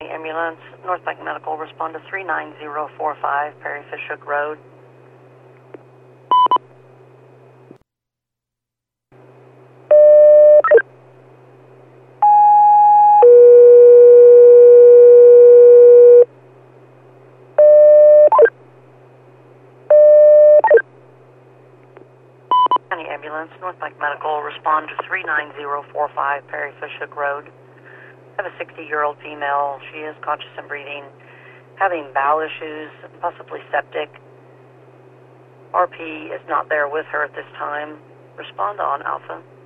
Ambulance, North Bank Medical, respond to 39045 Perry Fishhook Road. County Ambulance, North Bank Medical, respond to 39045 Perry Fishhook Road. I have a 60-year-old female. She is conscious and breathing, having bowel issues, possibly septic. RP is not there with her at this time. Respond on Alpha.